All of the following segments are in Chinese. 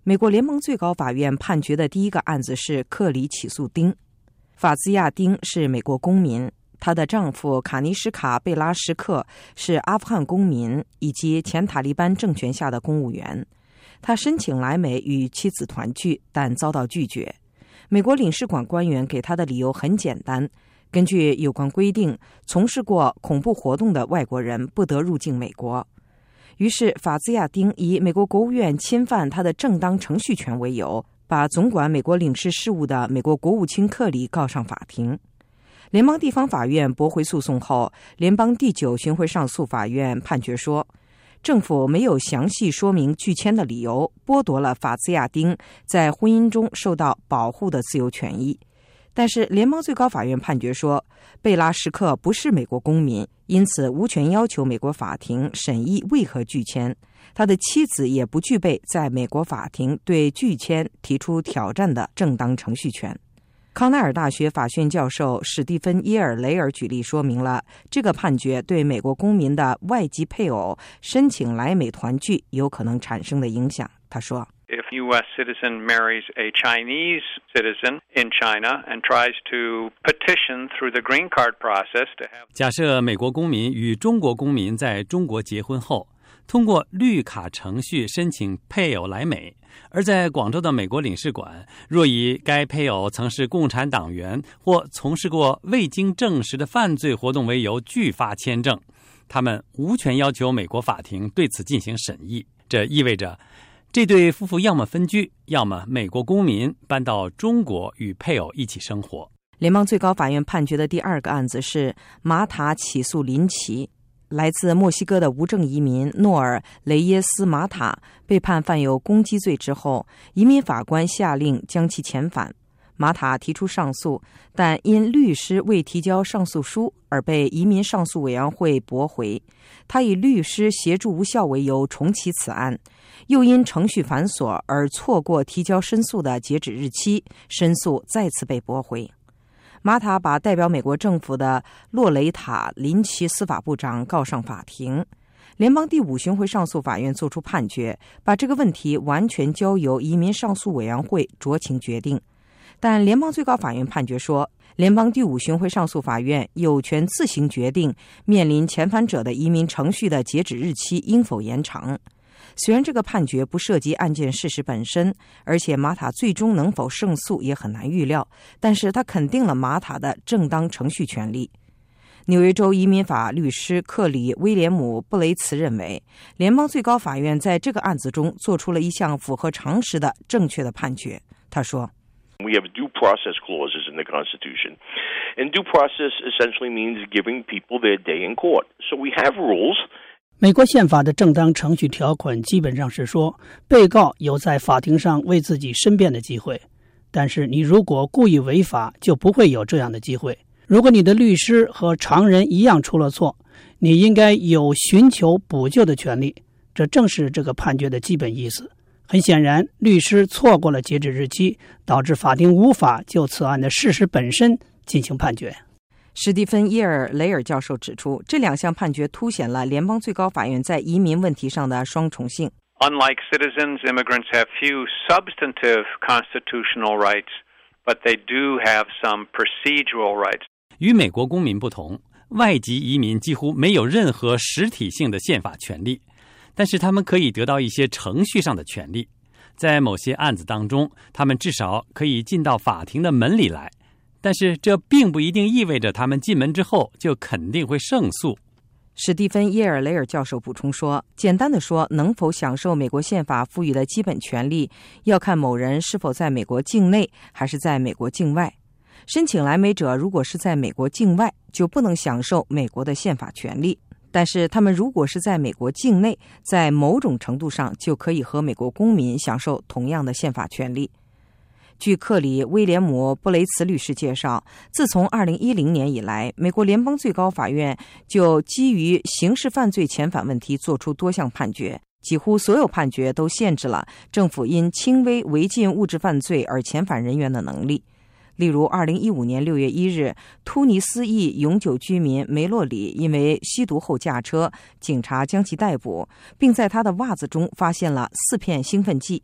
美国联邦最高法院判决的第一个案子是克里起诉丁。法兹亚丁是美国公民，她的丈夫卡尼什卡·贝拉什克是阿富汗公民以及前塔利班政权下的公务员。他申请来美与妻子团聚，但遭到拒绝。美国领事馆官员给他的理由很简单，根据有关规定，从事过恐怖活动的外国人不得入境美国。于是法兹亚丁以美国国务院侵犯他的正当程序权为由，把总管美国领事事务的美国国务卿克里告上法庭。联邦地方法院驳回诉讼后，联邦第9巡回上诉法院判决说，政府没有详细说明拒签的理由，剥夺了法兹亚丁在婚姻中受到保护的自由权益。但是联邦最高法院判决说，贝拉什克不是美国公民，因此无权要求美国法庭审议为何拒签。他的妻子也不具备在美国法庭对拒签提出挑战的正当程序权。康奈尔大学法学院教授史蒂芬·耶尔雷尔举例说明了这个判决对美国公民的外籍配偶申请来美团聚有可能产生的影响。他说 ，If U.S. citizen marries a Chinese citizen in China and tries to petition through the green card process to have... 假设美国公民与中国公民在中国结婚后，通过绿卡程序申请配偶来美，而在广州的美国领事馆若以该配偶曾是共产党员或从事过未经证实的犯罪活动为由拒发签证，他们无权要求美国法庭对此进行审议。这意味着这对夫妇要么分居，要么美国公民搬到中国与配偶一起生活。 联邦最高法院判决的第2个案子是马塔起诉林奇。来自墨西哥的无证移民诺尔·雷耶斯·马塔被判犯有攻击罪之后，移民法官下令将其遣返。马塔提出上诉，但因律师未提交上诉书而被移民上诉委员会驳回。他以律师协助无效为由重启此案，又因程序繁琐而错过提交申诉的截止日期，申诉再次被驳回。马塔把代表美国政府的洛雷塔·林奇司法部长告上法庭。联邦第5巡回上诉法院作出判决，把这个问题完全交由移民上诉委员会酌情决定。但联邦最高法院判决说，联邦第5巡回上诉法院有权自行决定面临遣返者的移民程序的截止日期应否延长。虽然这个判决不涉及案件事实本身，而且马塔最终能否胜诉也很难预料，但是他肯定了马塔的正当程序权利。纽约州移民法律师克里·威廉姆·布雷茨认为，联邦最高法院在这个案子中做出了一项符合常识的正确的判决。他说， We have due process clauses in the Constitution, and due process essentially means giving people their day in court. So we have rules. 美国宪法的正当程序条款基本上是说，被告有在法庭上为自己申辩的机会，但是你如果故意违法，就不会有这样的机会。如果你的律师和常人一样出了错，你应该有寻求补救的权利，这正是这个判决的基本意思。很显然，律师错过了截止日期，导致法庭无法就此案的事实本身进行判决。 史蒂芬·耶尔雷尔教授指出，这2项判决凸显了联邦最高法院在移民问题上的双重性。 Unlike citizens, immigrants have few substantive constitutional rights, but they do have some procedural rights. 与美国公民不同，外籍移民几乎没有任何实体性的宪法权利，但是他们可以得到一些程序上的权利。在某些案子当中，他们至少可以进到法庭的门里来。但是这并不一定意味着他们进门之后就肯定会胜诉。 史蒂芬·耶尔雷尔教授补充说，简单的说，能否享受美国宪法赋予的基本权利，要看某人是否在美国境内还是在美国境外。申请来美者如果是在美国境外，就不能享受美国的宪法权利，但是他们如果是在美国境内，在某种程度上就可以和美国公民享受同样的宪法权利。据克里·威廉姆·布雷茨律师介绍，自从2010年以来，美国联邦最高法院就基于刑事犯罪遣返问题作出多项判决，几乎所有判决都限制了政府因轻微违禁物质犯罪而遣返人员的能力。例如2015年6月1日，突尼斯裔永久居民梅洛里因为吸毒后驾车，警察将其逮捕，并在他的袜子中发现了4片兴奋剂。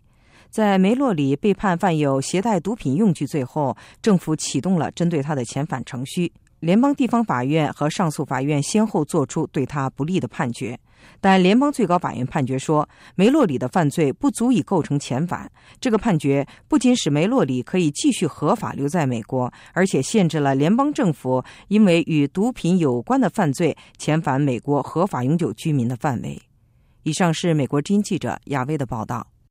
在梅洛里被判犯有携带毒品用具罪后，政府启动了针对他的遣返程序。联邦地方法院和上诉法院先后作出对他不利的判决，但联邦最高法院判决说，梅洛里的犯罪不足以构成遣返。这个判决不仅使梅洛里可以继续合法留在美国，而且限制了联邦政府因为与毒品有关的犯罪遣返美国合法永久居民的范围。以上是美国之音记者亚薇的报道。